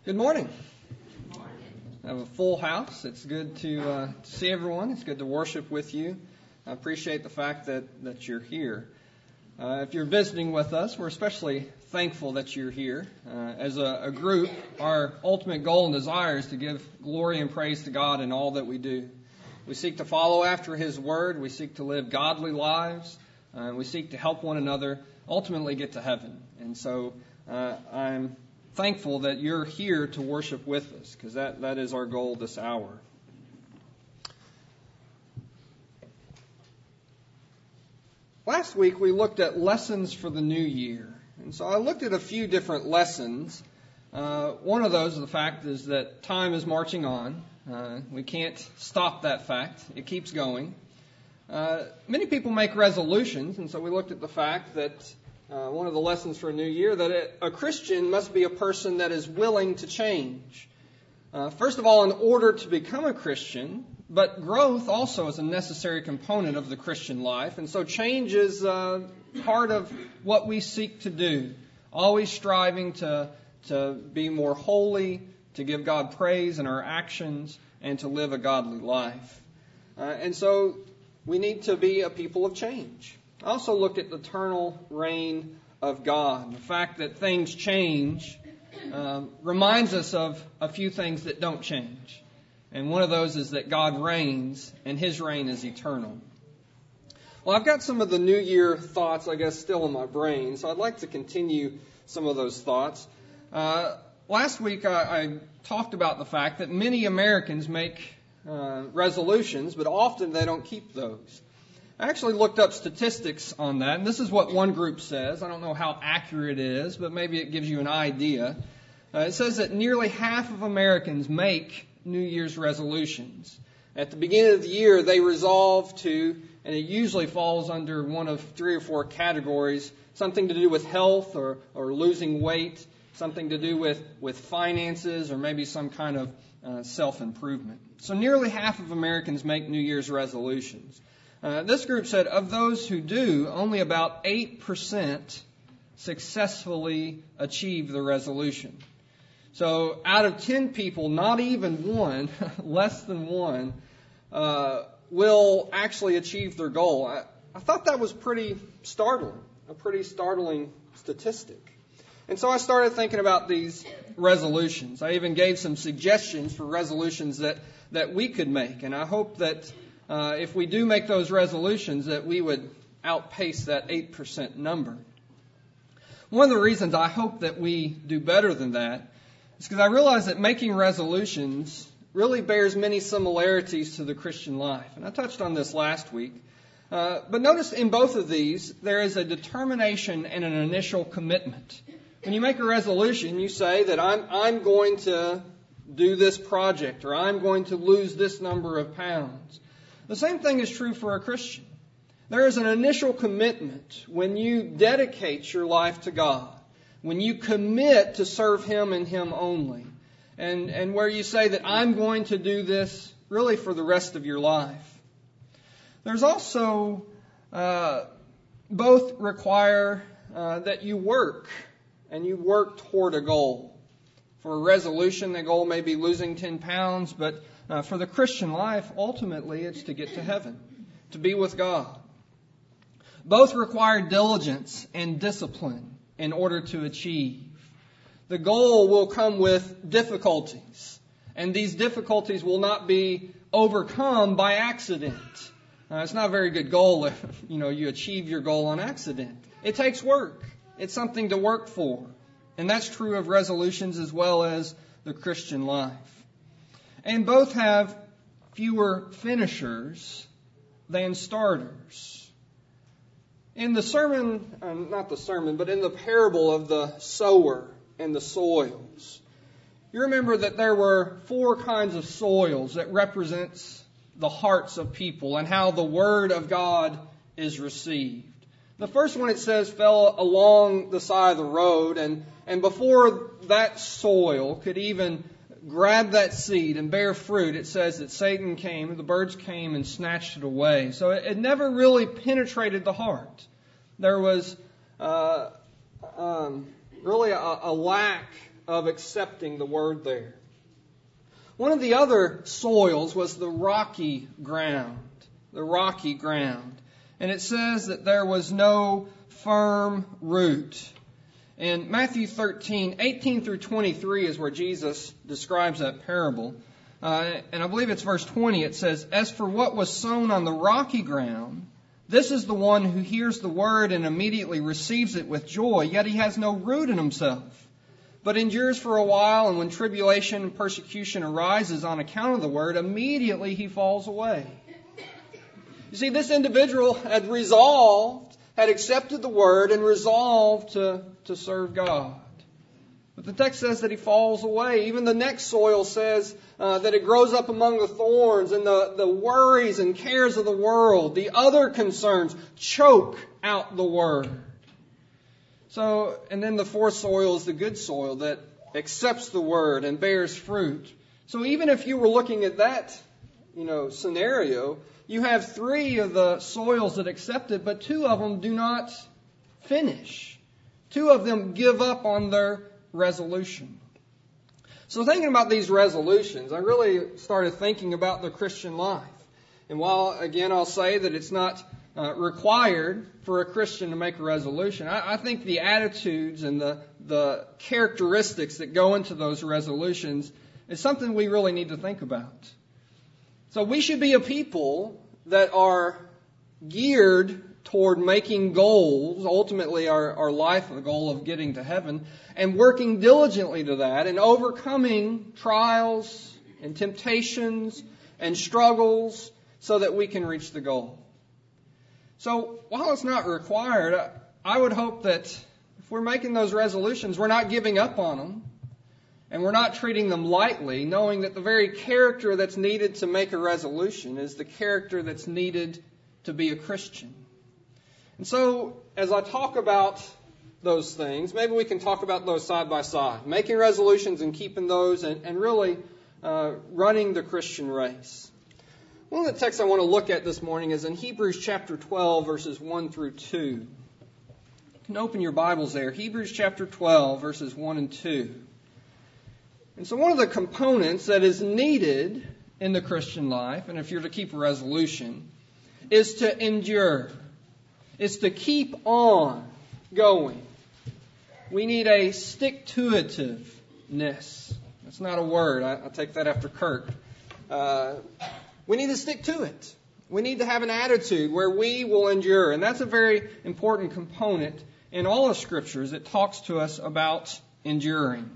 Good morning. I have a full house. It's good to see everyone. It's good to worship with you. I appreciate the fact that you're here. If you're visiting with us, we're especially thankful that you're here. As a group, our ultimate goal and desire is to give glory and praise to God in all that we do. We seek to follow after His Word. We seek to live godly lives. We seek to help one another ultimately get to heaven. And so I'm thankful that you're here to worship with us, because that is our goal this hour. Last week we looked at lessons for the new year. And so I looked at a few different lessons. One of those, the fact is that time is marching on. We can't stop that fact. It keeps going. Many people make resolutions, and so we looked at the fact that one of the lessons for a new year, that a Christian must be a person that is willing to change. First of all, in order to become a Christian, but growth also is a necessary component of the Christian life. And so change is part of what we seek to do, always striving to be more holy, to give God praise in our actions, and to live a godly life. And so we need to be a people of change. I also looked at the eternal reign of God. The fact that things change reminds us of a few things that don't change. And one of those is that God reigns, and His reign is eternal. Well, I've got some of the New Year thoughts, I guess, still in my brain, so I'd like to continue some of those thoughts. Last week I talked about the fact that many Americans make resolutions, but often they don't keep those. I actually looked up statistics on that, and this is what one group says. I don't know how accurate it is, but maybe it gives you an idea. It says that nearly half of Americans make New Year's resolutions. At the beginning of the year, they resolve to, and it usually falls under one of 3 or 4 categories, something to do with health or losing weight, something to do with finances, or maybe some kind of self-improvement. So nearly half of Americans make New Year's resolutions. This group said of those who do, only about 8% successfully achieve the resolution. So out of 10 people, not even one, less than one, will actually achieve their goal. I thought that was pretty startling, a pretty startling statistic. And so I started thinking about these resolutions. I even gave some suggestions for resolutions that we could make. And I hope that if we do make those resolutions, that we would outpace that 8% number. One of the reasons I hope that we do better than that is because I realize that making resolutions really bears many similarities to the Christian life. And I touched on this last week. But notice in both of these, there is a determination and an initial commitment. When you make a resolution, you say that I'm going to do this project, or I'm going to lose this number of pounds. The same thing is true for a Christian. There is an initial commitment when you dedicate your life to God, when you commit to serve Him and Him only, and where you say that I'm going to do this really for the rest of your life. There's also both require that you work, and you work toward a goal. For a resolution, the goal may be losing 10 pounds, but for the Christian life, ultimately, it's to get to heaven, to be with God. Both require diligence and discipline in order to achieve. The goal will come with difficulties, and these difficulties will not be overcome by accident. It's not a very good goal if you achieve your goal on accident. It takes work. It's something to work for. And that's true of resolutions as well as the Christian life. And both have fewer finishers than starters. In the sermon, but in the parable of the sower and the soils, you remember that there were 4 kinds of soils that represents the hearts of people and how the Word of God is received. The first one, it says, fell along the side of the road, and before that soil could even grab that seed and bear fruit, it says that Satan came, the birds came and snatched it away. So it never really penetrated the heart. There was really a lack of accepting the Word there. One of the other soils was the rocky ground. The rocky ground. And it says that there was no firm root. In Matthew 13, 18 through 23 is where Jesus describes that parable. And I believe it's verse 20. It says, "As for what was sown on the rocky ground, this is the one who hears the word and immediately receives it with joy, yet he has no root in himself, but endures for a while, and when tribulation and persecution arises on account of the word, immediately he falls away." You see, this individual had accepted the word and resolved to serve God. But the text says that he falls away. Even the next soil says that it grows up among the thorns, and the worries and cares of the world, the other concerns, choke out the word. So, and then the fourth soil is the good soil that accepts the word and bears fruit. So even if you were looking at that, scenario, you have three of the soils that accept it, but two of them do not finish. Two of them give up on their resolution. So thinking about these resolutions, I really started thinking about the Christian life. And while, again, I'll say that it's not required for a Christian to make a resolution, I think the attitudes and the characteristics that go into those resolutions is something we really need to think about. So we should be a people that are geared toward making goals, ultimately our life, the goal of getting to heaven, and working diligently to that and overcoming trials and temptations and struggles so that we can reach the goal. So while it's not required, I would hope that if we're making those resolutions, we're not giving up on them. And we're not treating them lightly, knowing that the very character that's needed to make a resolution is the character that's needed to be a Christian. And so, as I talk about those things, maybe we can talk about those side by side. Making resolutions and keeping those and really running the Christian race. One of the texts I want to look at this morning is in Hebrews chapter 12, verses 1 through 2. You can open your Bibles there. Hebrews chapter 12, verses 1 and 2. And so one of the components that is needed in the Christian life, and if you're to keep a resolution, is to endure. It's to keep on going. We need a stick-to-itiveness. That's not a word. I take that after Kirk. We need to stick to it. We need to have an attitude where we will endure. And that's a very important component in all of Scriptures. It talks to us about enduring.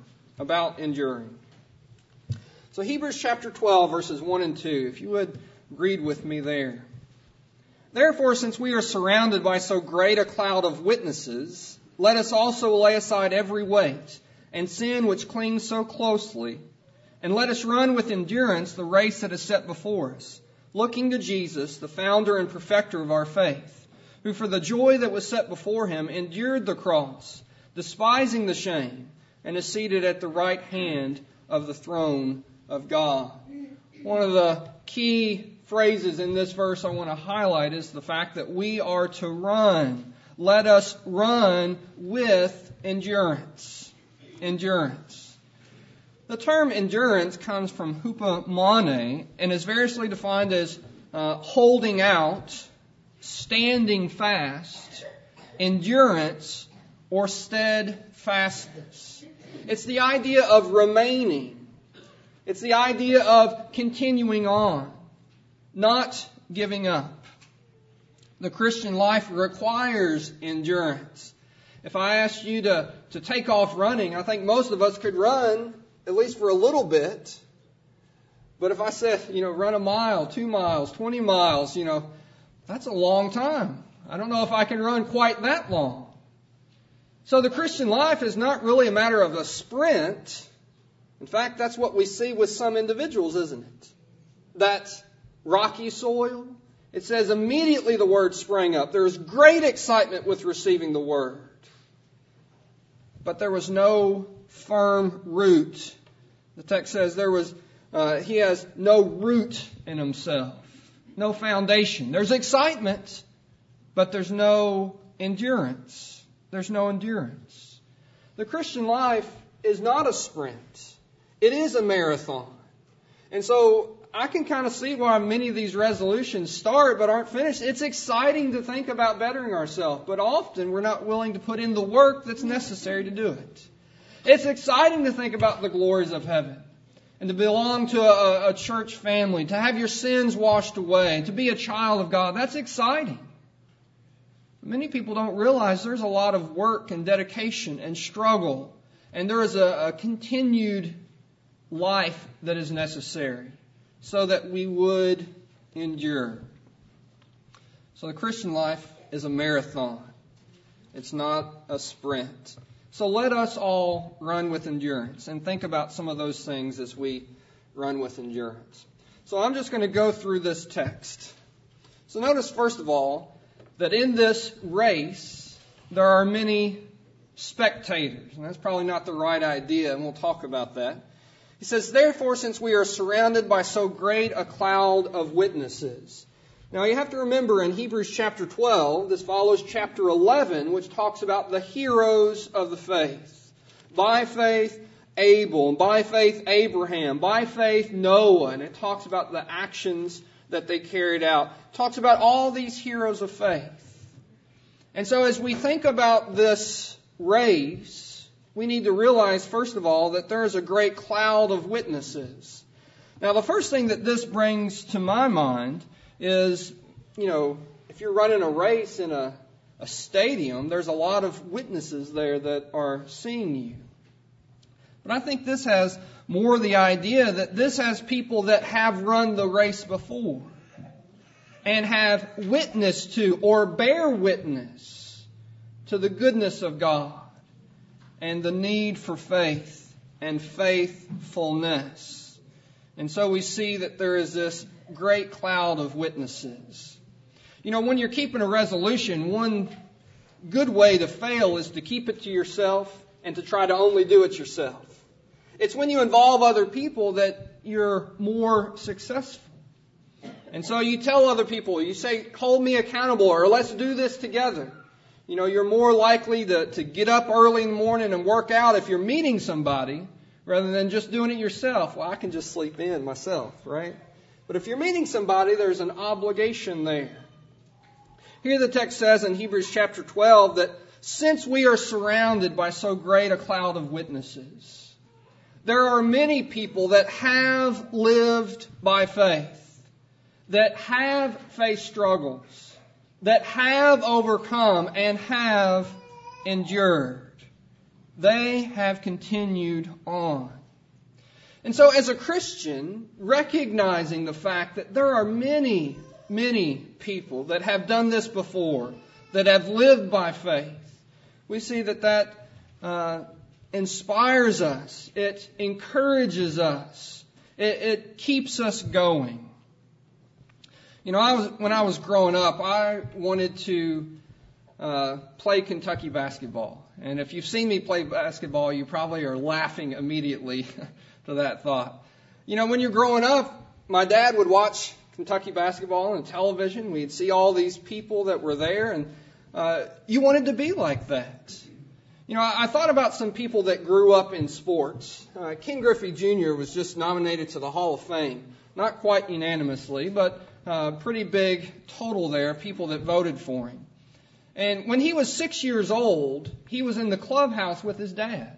So Hebrews chapter 12, verses 1 and 2, if you would read with me there. "Therefore, since we are surrounded by so great a cloud of witnesses, let us also lay aside every weight and sin which clings so closely, and let us run with endurance the race that is set before us, looking to Jesus, the founder and perfecter of our faith, who for the joy that was set before him endured the cross, despising the shame, and is seated at the right hand of the throne of God." One of the key phrases in this verse I want to highlight is the fact that we are to run. Let us run with endurance. Endurance. The term endurance comes from hupomone and is variously defined as holding out, standing fast, endurance, or steadfastness. It's the idea of remaining. It's the idea of continuing on, not giving up. The Christian life requires endurance. If I asked you to take off running, I think most of us could run, at least for a little bit. But if I said, run a mile, 2 miles, 20 miles, that's a long time. I don't know if I can run quite that long. So the Christian life is not really a matter of a sprint. In fact, that's what we see with some individuals, isn't it? That rocky soil. It says immediately the word sprang up. There was great excitement with receiving the word. But there was no firm root. The text says he has no root in himself. No foundation. There's excitement, but there's no endurance. There's no endurance. The Christian life is not a sprint. It is a marathon. And so I can kind of see why many of these resolutions start but aren't finished. It's exciting to think about bettering ourselves, but often we're not willing to put in the work that's necessary to do it. It's exciting to think about the glories of heaven and to belong to a church family, to have your sins washed away, to be a child of God. That's exciting. Many people don't realize there's a lot of work and dedication and struggle, and there is a continued life that is necessary so that we would endure. So the Christian life is a marathon. It's not a sprint. So let us all run with endurance and think about some of those things as we run with endurance. So I'm just going to go through this text. So notice, first of all, that in this race, there are many spectators. And that's probably not the right idea, and we'll talk about that. He says, therefore, since we are surrounded by so great a cloud of witnesses. Now, you have to remember in Hebrews chapter 12, this follows chapter 11, which talks about the heroes of the faith. By faith, Abel, and by faith, Abraham, by faith, Noah. And it talks about the actions that they carried out. It talks about all these heroes of faith. And so as we think about this race, we need to realize, first of all, that there is a great cloud of witnesses. Now, the first thing that this brings to my mind is, if you're running a race in a stadium, there's a lot of witnesses there that are seeing you. But I think this has more the idea that this has people that have run the race before and have witnessed to or bear witness to the goodness of God and the need for faith and faithfulness. And so we see that there is this great cloud of witnesses. When you're keeping a resolution, one good way to fail is to keep it to yourself and to try to only do it yourself. It's when you involve other people that you're more successful. And so you tell other people, you say, hold me accountable, or let's do this together. You're more likely to get up early in the morning and work out if you're meeting somebody rather than just doing it yourself. Well, I can just sleep in myself, right? But if you're meeting somebody, there's an obligation there. Here the text says in Hebrews chapter 12 that since we are surrounded by so great a cloud of witnesses, there are many people that have lived by faith, that have faced struggles, that have overcome and have endured. They have continued on. And so as a Christian, recognizing the fact that there are many, many people that have done this before, that have lived by faith, we see that inspires us. It encourages us. It keeps us going. When I was growing up, I wanted to play Kentucky basketball. And if you've seen me play basketball, you probably are laughing immediately to that thought. When you're growing up, my dad would watch Kentucky basketball on television. We'd see all these people that were there, and you wanted to be like that. I thought about some people that grew up in sports. Ken Griffey Jr. was just nominated to the Hall of Fame. Not quite unanimously, but pretty big total there, people that voted for him. And when he was 6 years old, he was in the clubhouse with his dad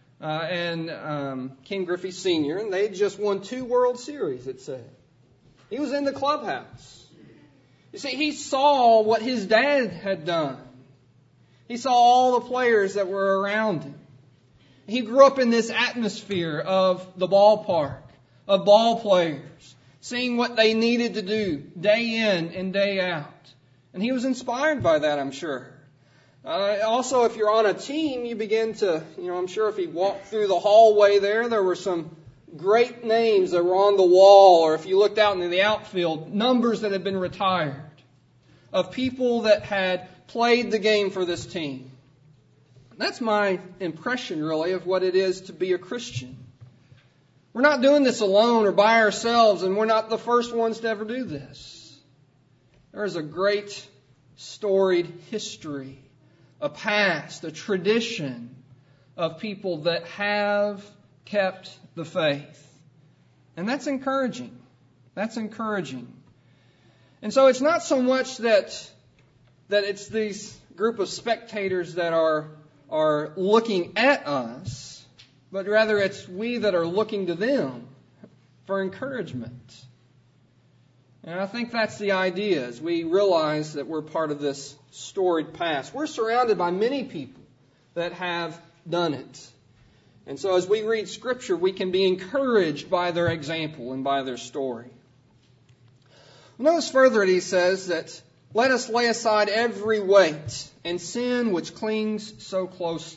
and Ken Griffey Sr., and they just won 2 World Series, it said. He was in the clubhouse. You see, he saw what his dad had done. He saw all the players that were around him. He grew up in this atmosphere of the ballpark, of ball players, seeing what they needed to do day in and day out. And he was inspired by that, I'm sure. Also, if you're on a team, you begin to, I'm sure if he walked through the hallway there were some great names that were on the wall, or if you looked out into the outfield, numbers that had been retired of people that had played the game for this team. That's my impression, really, of what it is to be a Christian. We're not doing this alone or by ourselves, and we're not the first ones to ever do this. There is a great storied history, a past, a tradition of people that have kept the faith. And that's encouraging. That's encouraging. And so it's not so much that it's these group of spectators that are looking at us, but rather it's we that are looking to them for encouragement. And I think that's the idea, as we realize that we're part of this storied past. We're surrounded by many people that have done it. And so as we read Scripture, we can be encouraged by their example and by their story. Notice further that he says that, let us lay aside every weight and sin which clings so closely.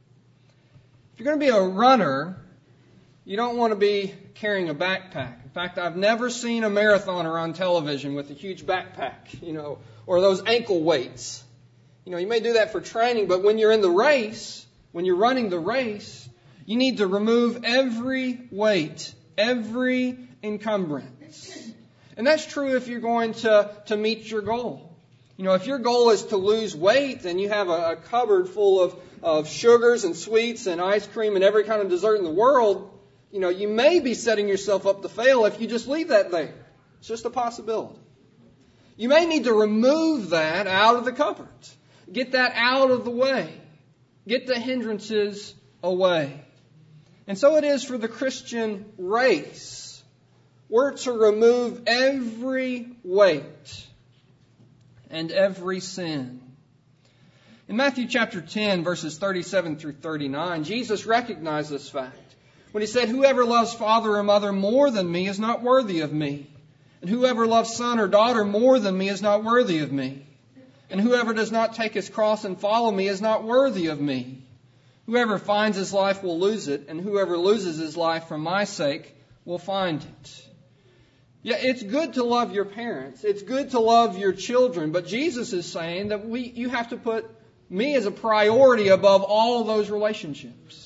If you're going to be a runner, you don't want to be carrying a backpack. In fact, I've never seen a marathoner on television with a huge backpack, or those ankle weights. You may do that for training, but when you're in the race, when you're running the race, you need to remove every weight, every encumbrance. And that's true if you're going to meet your goal. If your goal is to lose weight, then you have a cupboard full of sugars and sweets and ice cream and every kind of dessert in the world. You may be setting yourself up to fail if you just leave that there. It's just a possibility. You may need to remove that out of the cupboard. Get that out of the way. Get the hindrances away. And so it is for the Christian race. We're to remove every weight and every sin. In Matthew chapter 10, verses 37 through 39, Jesus recognized this fact when he said, whoever loves father or mother more than me is not worthy of me. And whoever loves son or daughter more than me is not worthy of me. And whoever does not take his cross and follow me is not worthy of me. Whoever finds his life will lose it, and whoever loses his life for my sake will find it. Yeah, it's good to love your parents. It's good to love your children. But Jesus is saying that you have to put me as a priority above all of those relationships.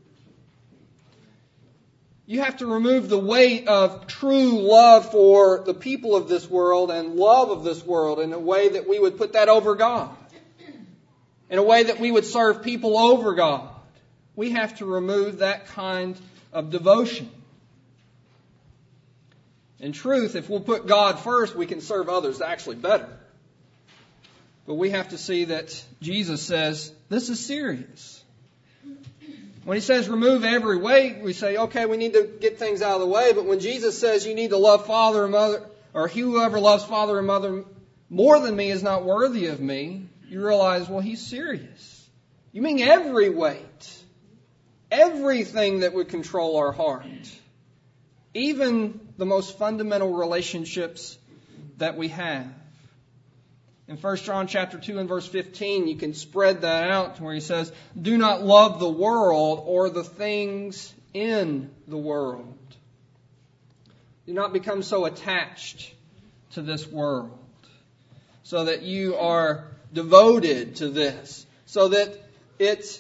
You have to remove the weight of true love for the people of this world and love of this world in a way that we would put that over God. In a way that we would serve people over God. We have to remove that kind of devotion. In truth, if we'll put God first, we can serve others actually better. But we have to see that Jesus says, this is serious. When he says remove every weight, we say, okay, we need to get things out of the way. But when Jesus says you need to love father and mother, or whoever loves father and mother more than me is not worthy of me, you realize, well, he's serious. You mean every weight, everything that would control our heart, even the most fundamental relationships that we have. In 1 John chapter 2 and verse 15, you can spread that out to where he says, do not love the world or the things in the world. Do not become so attached to this world so that you are devoted to this, so that it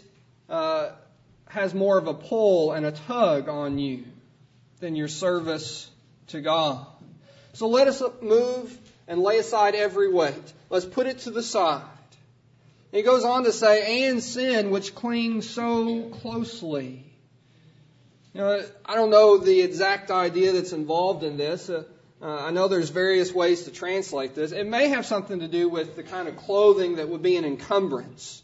has more of a pull and a tug on you than your service to God. So let us move and lay aside every weight. Let's put it to the side. He goes on to say, and sin which clings so closely. I don't know the exact idea that's involved in this. I know there's various ways to translate this. It may have something to do with the kind of clothing that would be an encumbrance.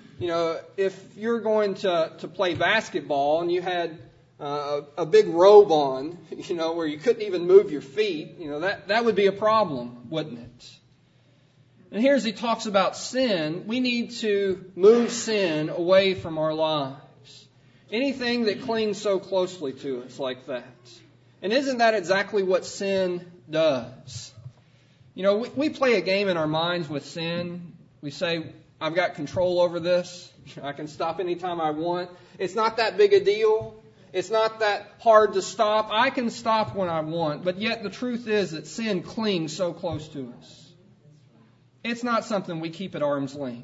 If you're going to play basketball and you had a big robe on, where you couldn't even move your feet, that would be a problem, wouldn't it? And here as he talks about sin, we need to move sin away from our lives. Anything that clings so closely to us like that. And isn't that exactly what sin does? We play a game in our minds with sin. We say, I've got control over this. I can stop anytime I want. It's not that big a deal. It's not that hard to stop. I can stop when I want. But yet the truth is that sin clings so close to us. It's not something we keep at arm's length.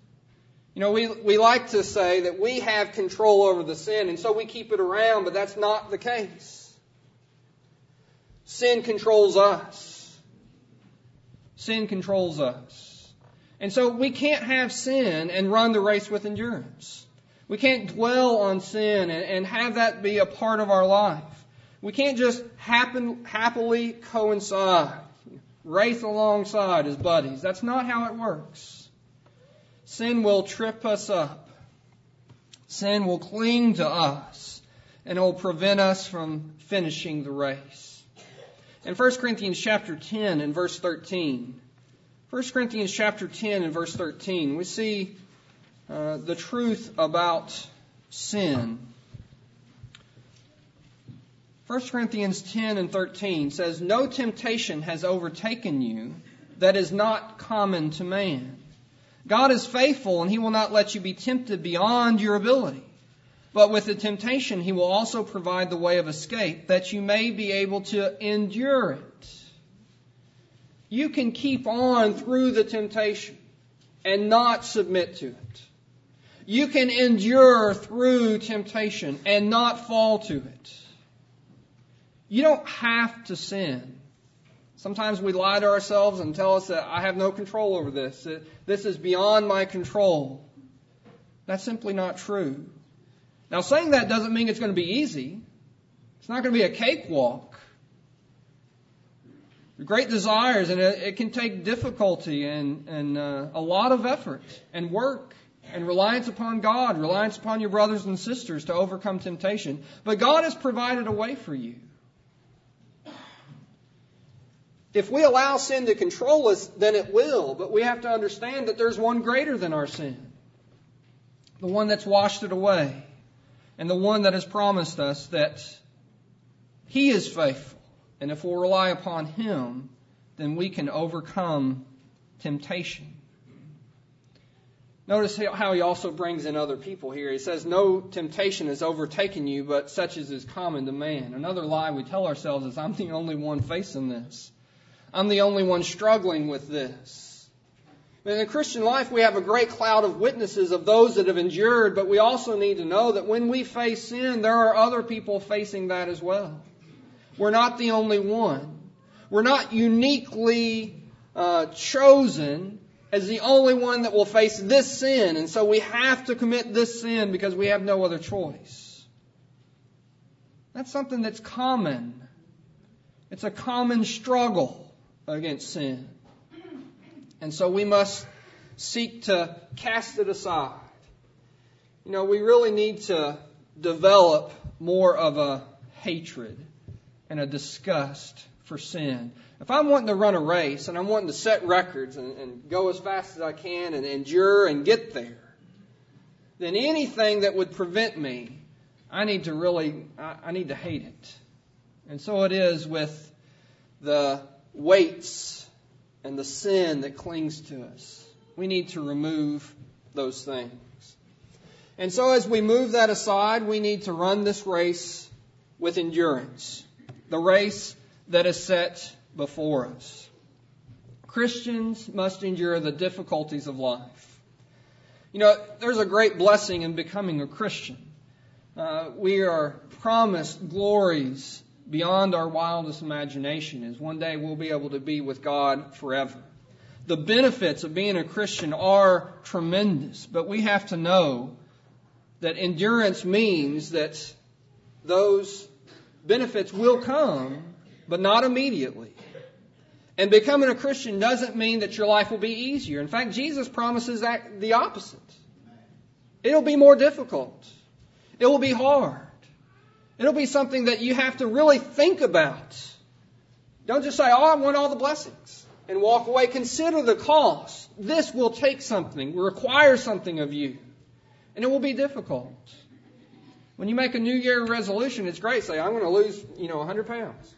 We like to say that we have control over the sin, and so we keep it around, but that's not the case. Sin controls us. Sin controls us. And so we can't have sin and run the race with endurance. We can't dwell on sin and have that be a part of our life. We can't just happily coincide, race alongside as buddies. That's not how it works. Sin will trip us up. Sin will cling to us, and it will prevent us from finishing the race. In 1 Corinthians chapter 10 and verse 13, 1 Corinthians chapter 10 and verse 13, we see the truth about sin. 1 Corinthians 10 and 13 says, "No temptation has overtaken you that is not common to man. God is faithful, and He will not let you be tempted beyond your ability. But with the temptation, He will also provide the way of escape, that you may be able to endure it." You can keep on through the temptation and not submit to it. You can endure through temptation and not fall to it. You don't have to sin. Sometimes we lie to ourselves and tell us that I have no control over this. This is beyond my control. That's simply not true. Now, saying that doesn't mean it's going to be easy. It's not going to be a cakewalk. Great desires, and it can take difficulty and a lot of effort and work and reliance upon God, reliance upon your brothers and sisters to overcome temptation. But God has provided a way for you. If we allow sin to control us, then it will. But we have to understand that there's one greater than our sin. The one that's washed it away. And the one that has promised us that He is faithful. And if we'll rely upon Him, then we can overcome temptation. Notice how He also brings in other people here. He says, "No temptation has overtaken you, but such as is common to man." Another lie we tell ourselves is, I'm the only one facing this. I'm the only one struggling with this. In the Christian life, we have a great cloud of witnesses of those that have endured, but we also need to know that when we face sin, there are other people facing that as well. We're not the only one. We're not uniquely chosen as the only one that will face this sin, and so we have to commit this sin because we have no other choice. That's something that's common. It's a common struggle against sin. And so we must seek to cast it aside. You know, we really need to develop more of a hatred and a disgust for sin. If I'm wanting to run a race and I'm wanting to set records and go as fast as I can and endure and get there, then anything that would prevent me, I need to hate it. And so it is with the weights and the sin that clings to us. We need to remove those things. And so as we move that aside, we need to run this race with endurance. The race that is set before us. Christians must endure the difficulties of life. You know, there's a great blessing in becoming a Christian. We are promised glories beyond our wildest imagination, as one day we'll be able to be with God forever. The benefits of being a Christian are tremendous, but we have to know that endurance means that those benefits will come, but not immediately. And becoming a Christian doesn't mean that your life will be easier. In fact, Jesus promises that the opposite. It'll be more difficult. It will be hard. It'll be something that you have to really think about. Don't just say, I want all the blessings, and walk away. Consider the cost. This will take something, require something of you. And it will be difficult. When you make a New Year resolution, it's great. Say, I'm going to lose, 100 pounds.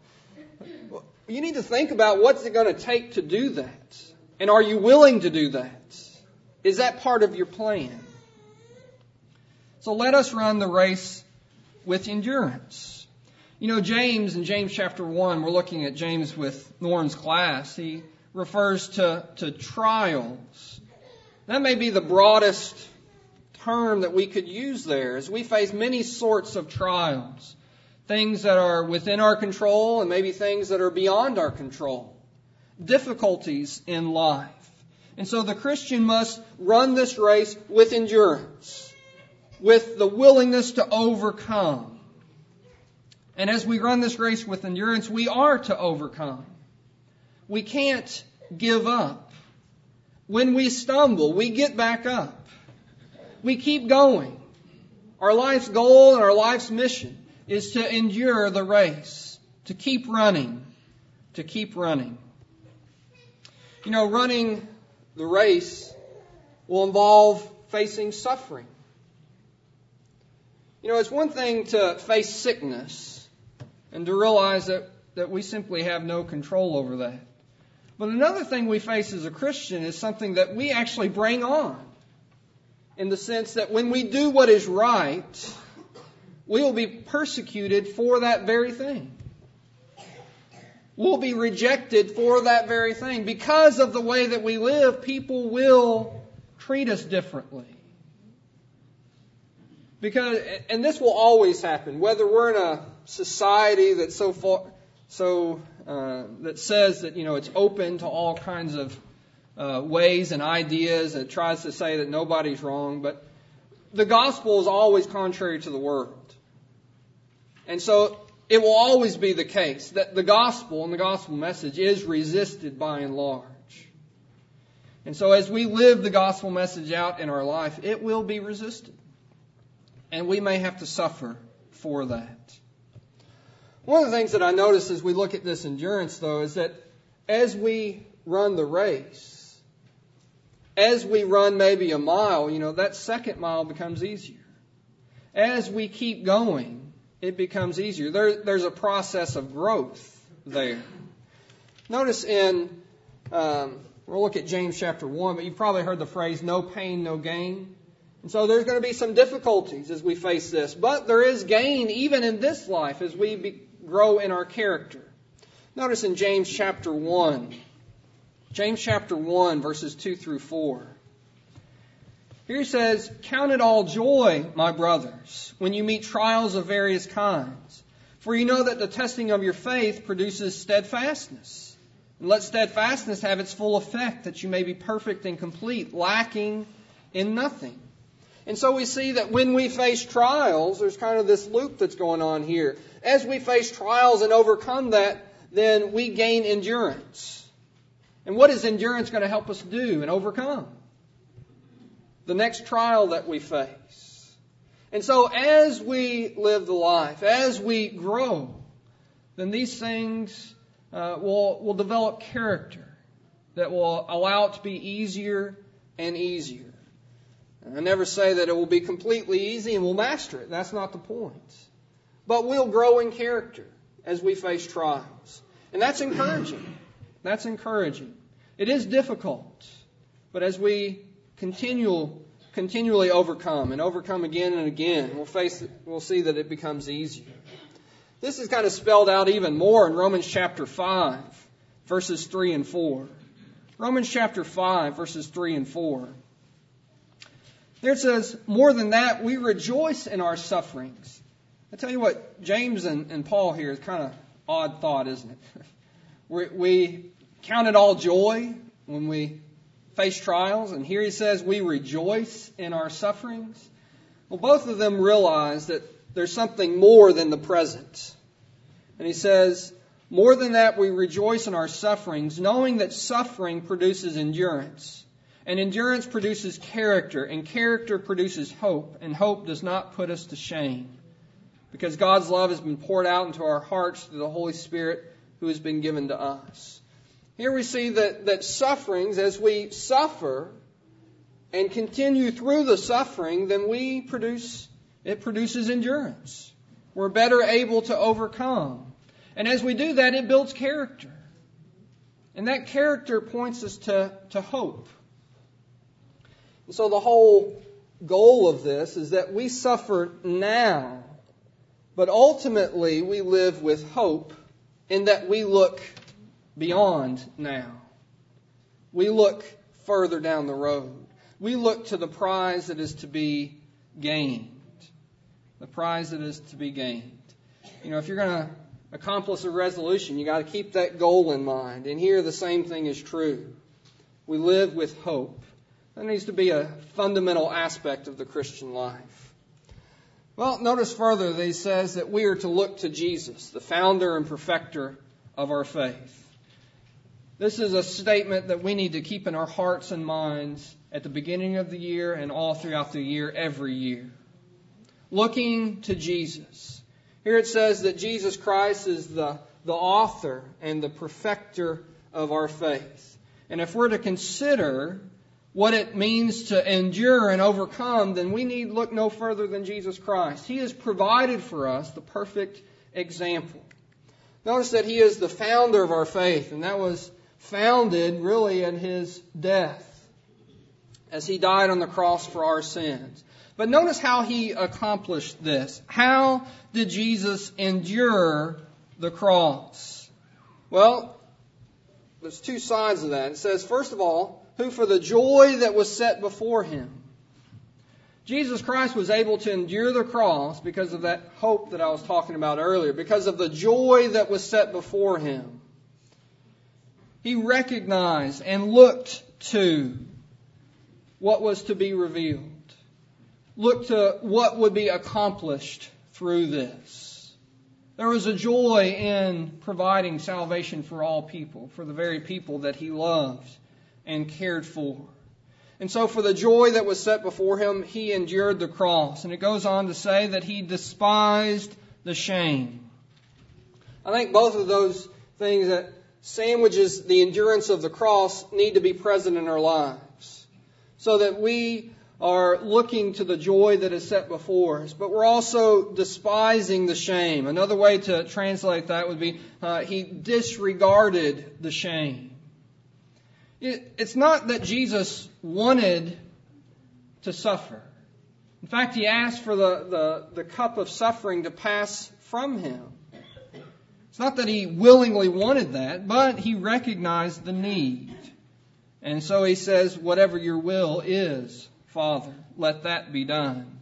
You need to think about what's it going to take to do that. And are you willing to do that? Is that part of your plan? So let us run the race with endurance. James, in James chapter 1, we're looking at James with Norton's class. He refers to trials. That may be the broadest term that we could use there, as we face many sorts of trials. Things that are within our control and maybe things that are beyond our control. Difficulties in life. And so the Christian must run this race with endurance. with the willingness to overcome. And as we run this race with endurance, we are to overcome. We can't give up. When we stumble, we get back up. We keep going. Our life's goal and our life's mission is to endure the race, to keep running, to keep running. You know, running the race will involve facing suffering. You know, it's one thing to face sickness and to realize that we simply have no control over that. But another thing we face as a Christian is something that we actually bring on, in the sense that when we do what is right, we will be persecuted for that very thing. We'll be rejected for that very thing. Because of the way that we live, people will treat us differently. And this will always happen, whether we're in a society that's that says that, you know, it's open to all kinds of ways and ideas. It tries to say that nobody's wrong, but the gospel is always contrary to the world. And so it will always be the case that the gospel and the gospel message is resisted by and large. And so as we live the gospel message out in our life, it will be resisted. And we may have to suffer for that. One of the things that I notice as we look at this endurance, though, is that as we run the race, as we run maybe a mile, you know, that second mile becomes easier. As we keep going, it becomes easier. There's a process of growth there. Notice we'll look at James chapter 1, but you've probably heard the phrase, no pain, no gain. And so there's going to be some difficulties as we face this. But there is gain even in this life as we grow in our character. Notice in James chapter 1. James chapter 1, verses 2 through 4. Here he says, "Count it all joy, my brothers, when you meet trials of various kinds. For you know that the testing of your faith produces steadfastness. And let steadfastness have its full effect, that you may be perfect and complete, lacking in nothing." And so we see that when we face trials, there's kind of this loop that's going on here. As we face trials and overcome that, then we gain endurance. And what is endurance going to help us do and overcome? The next trial that we face. And so as we live the life, as we grow, then these things will develop character that will allow it to be easier and easier. I never say that it will be completely easy and we'll master it. That's not the point. But we'll grow in character as we face trials. And that's encouraging. That's encouraging. It is difficult. But as we continually overcome and overcome again and again, we'll see that it becomes easier. This is kind of spelled out even more in Romans chapter 5, verses 3 and 4. Romans chapter 5, verses 3 and 4. There it says, "More than that, we rejoice in our sufferings." I tell you what, James and Paul here is kind of odd thought, isn't it? We count it all joy when we face trials, and here he says we rejoice in our sufferings. Well, both of them realize that there's something more than the present. And he says, "More than that, we rejoice in our sufferings, knowing that suffering produces endurance. And endurance produces character, and character produces hope, and hope does not put us to shame, because God's love has been poured out into our hearts through the Holy Spirit who has been given to us." Here we see that sufferings, as we suffer and continue through the suffering, then it produces endurance. We're better able to overcome. And as we do that, it builds character. And that character points us to hope. And so the whole goal of this is that we suffer now, but ultimately we live with hope in that we look beyond now. We look further down the road. We look to the prize that is to be gained. The prize that is to be gained. You know, if you're going to accomplish a resolution, you got to keep that goal in mind. And here the same thing is true. We live with hope. That needs to be a fundamental aspect of the Christian life. Well, notice further that he says that we are to look to Jesus, the founder and perfecter of our faith. This is a statement that we need to keep in our hearts and minds at the beginning of the year and all throughout the year, every year. Looking to Jesus. Here it says that Jesus Christ is the author and the perfecter of our faith. And if we're to consider what it means to endure and overcome, then we need look no further than Jesus Christ. He has provided for us the perfect example. Notice that He is the founder of our faith, and that was founded really in His death as He died on the cross for our sins. But notice how He accomplished this. How did Jesus endure the cross? Well, there's two sides of that. It says, first of all, who for the joy that was set before Him. Jesus Christ was able to endure the cross because of that hope that I was talking about earlier, because of the joy that was set before Him. He recognized and looked to what was to be revealed. Looked to what would be accomplished through this. There was a joy in providing salvation for all people, for the very people that He loved and cared for. And so for the joy that was set before Him, He endured the cross. And it goes on to say that He despised the shame. I think both of those things that sandwiches the endurance of the cross need to be present in our lives, so that we are looking to the joy that is set before us, but we're also despising the shame. Another way to translate that would be He disregarded the shame. It's not that Jesus wanted to suffer. In fact, He asked for the cup of suffering to pass from Him. It's not that He willingly wanted that, but He recognized the need. And so He says, whatever your will is, Father, let that be done.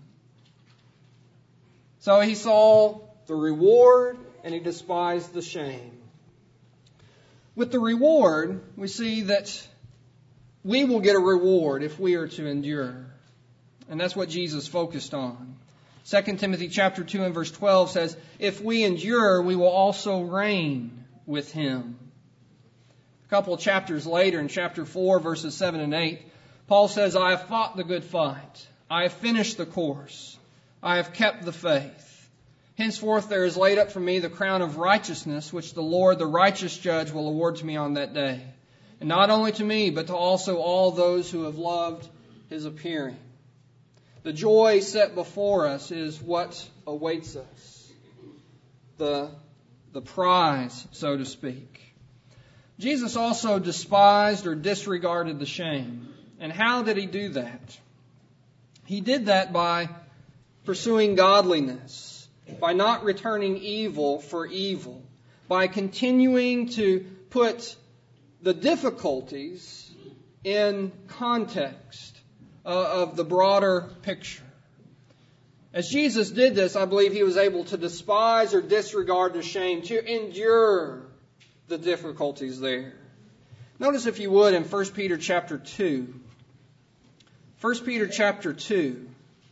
So He saw the reward and He despised the shame. With the reward, we see that we will get a reward if we are to endure. And that's what Jesus focused on. 2 Timothy chapter 2 and verse 12 says, if we endure, we will also reign with Him. A couple of chapters later, in chapter 4, verses 7 and 8, Paul says, I have fought the good fight. I have finished the course. I have kept the faith. Henceforth there is laid up for me the crown of righteousness, which the Lord, the righteous judge, will award to me on that day. And not only to me, but to also all those who have loved His appearing. The joy set before us is what awaits us. The prize, so to speak. Jesus also despised or disregarded the shame. And how did He do that? He did that by pursuing godliness, by not returning evil for evil, by continuing to put the difficulties in context of the broader picture. As Jesus did this, I believe He was able to despise or disregard the shame, to endure the difficulties there. Notice, if you would, in 1 Peter chapter 2. 1 Peter chapter 2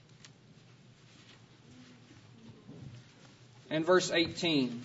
and verse 18.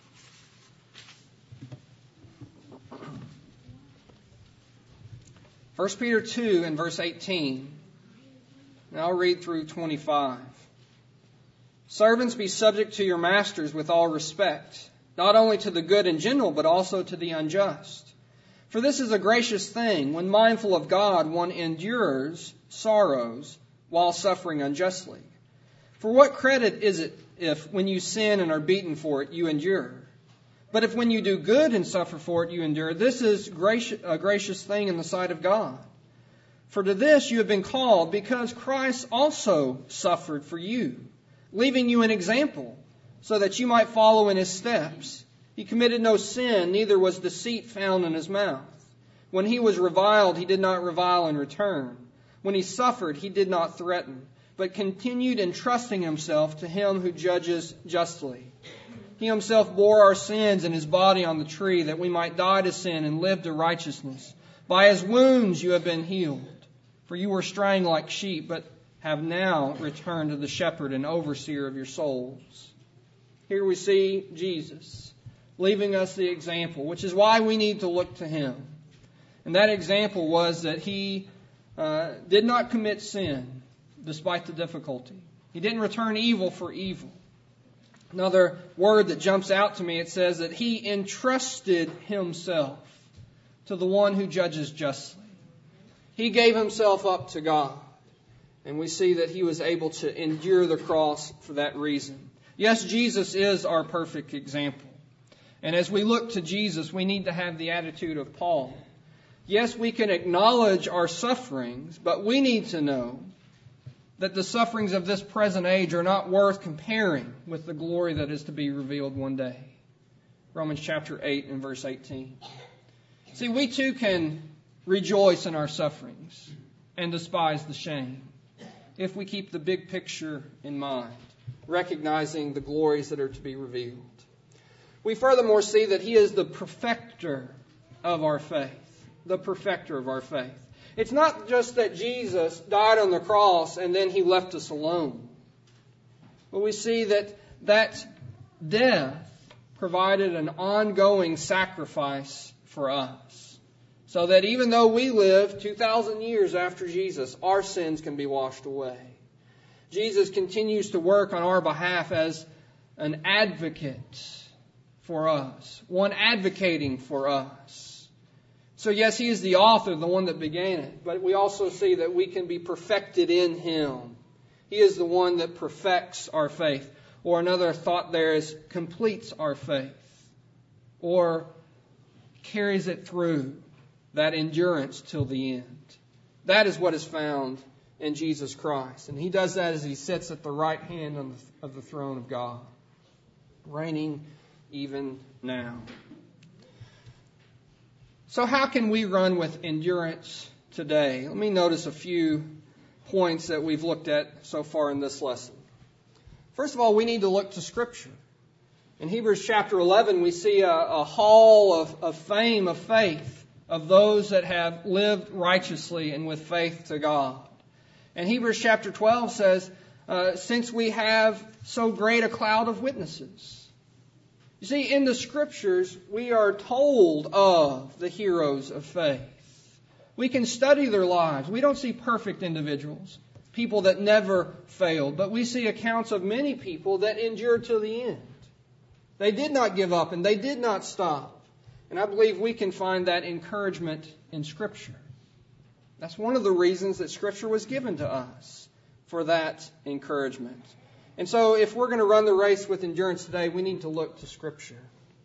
First Peter 2 and verse 18. And I'll read through 25. Servants, be subject to your masters with all respect, not only to the good in general, but also to the unjust. For this is a gracious thing, when mindful of God, one endures sorrows while suffering unjustly. For what credit is it if, when you sin and are beaten for it, you endure? But if when you do good and suffer for it, you endure, this is a gracious thing in the sight of God. For to this you have been called, because Christ also suffered for you, leaving you an example, so that you might follow in His steps. He committed no sin, neither was deceit found in His mouth. When He was reviled, He did not revile in return. When He suffered, He did not threaten, but continued entrusting Himself to Him who judges justly. He Himself bore our sins in His body on the tree, that we might die to sin and live to righteousness. By His wounds you have been healed. For you were straying like sheep, but have now returned to the shepherd and overseer of your souls. Here we see Jesus leaving us the example, which is why we need to look to Him. And that example was that He did not commit sin despite the difficulty. He didn't return evil for evil. Another word that jumps out to me, it says that He entrusted Himself to the one who judges justly. He gave Himself up to God. And we see that He was able to endure the cross for that reason. Yes, Jesus is our perfect example. And as we look to Jesus, we need to have the attitude of Paul. Yes, we can acknowledge our sufferings, but we need to know that the sufferings of this present age are not worth comparing with the glory that is to be revealed one day. Romans chapter 8 and verse 18. See, we too can rejoice in our sufferings and despise the shame if we keep the big picture in mind, recognizing the glories that are to be revealed. We furthermore see that He is the perfecter of our faith. The perfecter of our faith. It's not just that Jesus died on the cross and then He left us alone. But we see that death provided an ongoing sacrifice for us. So that even though we live 2,000 years after Jesus, our sins can be washed away. Jesus continues to work on our behalf as an advocate for us, one advocating for us. So yes, He is the author, the one that began it, but we also see that we can be perfected in Him. He is the one that perfects our faith. Or another thought there is completes our faith, or carries it through that endurance till the end. That is what is found in Jesus Christ. And He does that as He sits at the right hand of the throne of God, reigning even now. So how can we run with endurance today? Let me notice a few points that we've looked at so far in this lesson. First of all, we need to look to Scripture. In Hebrews chapter 11, we see a hall of fame of faith of those that have lived righteously and with faith to God. And Hebrews chapter 12 says, since we have so great a cloud of witnesses. You see, in the Scriptures, we are told of the heroes of faith. We can study their lives. We don't see perfect individuals, people that never failed, but we see accounts of many people that endured to the end. They did not give up and they did not stop. And I believe we can find that encouragement in Scripture. That's one of the reasons that Scripture was given to us, for that encouragement. And so if we're going to run the race with endurance today, we need to look to Scripture.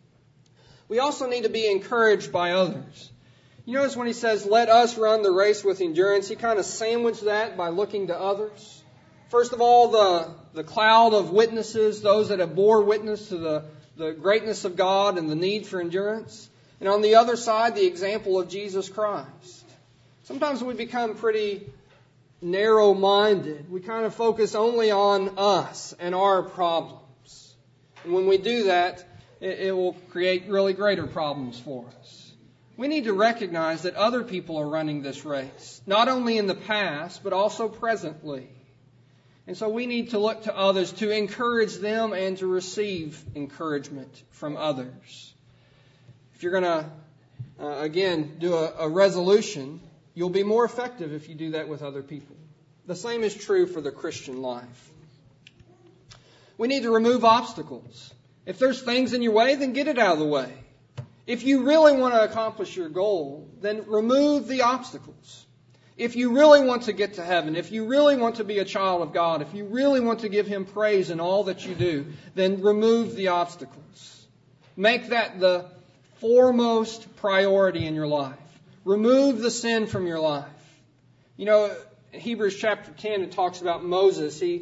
We also need to be encouraged by others. You notice when he says, let us run the race with endurance, he kind of sandwiched that by looking to others. First of all, the cloud of witnesses, those that have bore witness to the greatness of God and the need for endurance. And on the other side, the example of Jesus Christ. Sometimes we become pretty narrow-minded. We kind of focus only on us and our problems. And when we do that, it will create really greater problems for us. We need to recognize that other people are running this race, not only in the past, but also presently. And so we need to look to others to encourage them and to receive encouragement from others. If you're going to, again, do a resolution, you'll be more effective if you do that with other people. The same is true for the Christian life. We need to remove obstacles. If there's things in your way, then get it out of the way. If you really want to accomplish your goal, then remove the obstacles. If you really want to get to heaven, if you really want to be a child of God, if you really want to give Him praise in all that you do, then remove the obstacles. Make that the foremost priority in your life. Remove the sin from your life. You know, in Hebrews chapter 10, it talks about Moses. He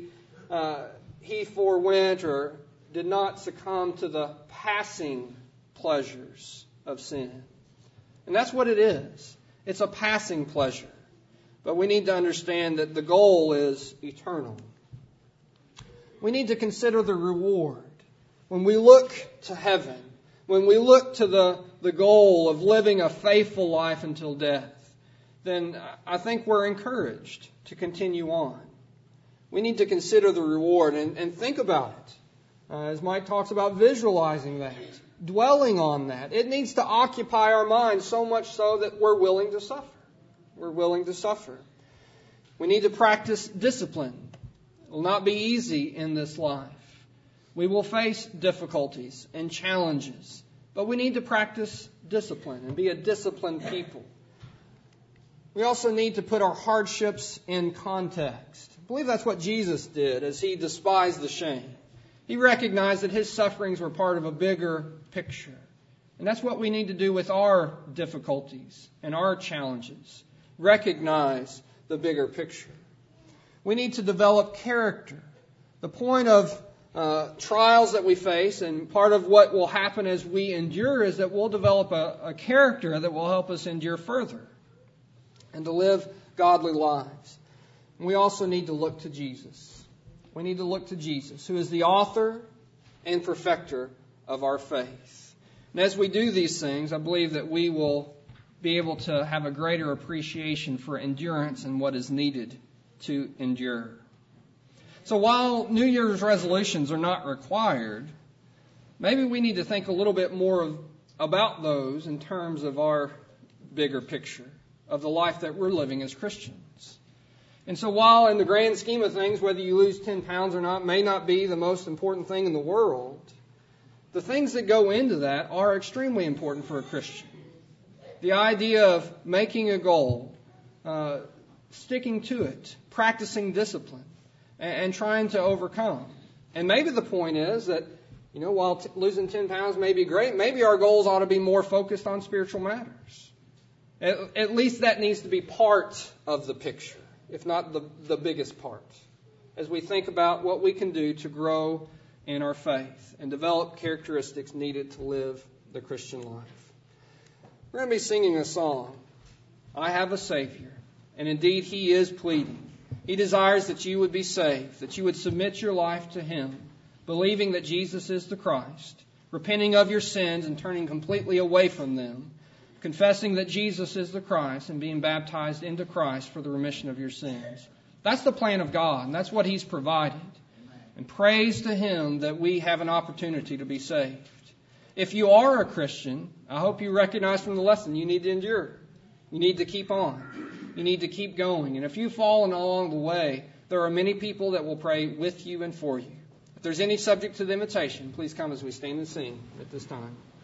forewent or did not succumb to the passing pleasures of sin. And that's what it is. It's a passing pleasure. But we need to understand that the goal is eternal. We need to consider the reward. When we look to heaven, when we look to the goal of living a faithful life until death, then I think we're encouraged to continue on. We need to consider the reward and think about it. As Mike talks about, visualizing that, dwelling on that. It needs to occupy our minds so much so that we're willing to suffer. We're willing to suffer. We need to practice discipline. It will not be easy in this life. We will face difficulties and challenges, but we need to practice discipline and be a disciplined people. We also need to put our hardships in context. I believe that's what Jesus did as he despised the shame. He recognized that his sufferings were part of a bigger picture. And that's what we need to do with our difficulties and our challenges. Recognize the bigger picture. We need to develop character. The point of trials that we face and part of what will happen as we endure is that we'll develop a character that will help us endure further and to live godly lives. And we also need to look to Jesus. We need to look to Jesus, who is the author and perfecter of our faith. And as we do these things, I believe that we will be able to have a greater appreciation for endurance and what is needed to endure. So while New Year's resolutions are not required, maybe we need to think a little bit more about those in terms of our bigger picture of the life that we're living as Christians. And so while in the grand scheme of things, whether you lose 10 pounds or not may not be the most important thing in the world, the things that go into that are extremely important for a Christian. The idea of making a goal, sticking to it, practicing discipline, and trying to overcome. And maybe the point is that, while losing 10 pounds may be great, maybe our goals ought to be more focused on spiritual matters. At least that needs to be part of the picture, if not the biggest part, as we think about what we can do to grow in our faith and develop characteristics needed to live the Christian life. We're going to be singing a song, I Have a Savior, and indeed He is pleading. He desires that you would be saved, that you would submit your life to Him, believing that Jesus is the Christ, repenting of your sins and turning completely away from them, confessing that Jesus is the Christ and being baptized into Christ for the remission of your sins. That's the plan of God, and that's what He's provided. And praise to Him that we have an opportunity to be saved. If you are a Christian, I hope you recognize from the lesson you need to endure. You need to keep on. You need to keep going. And if you've fallen along the way, there are many people that will pray with you and for you. If there's any subject to the invitation, please come as we stand and sing at this time.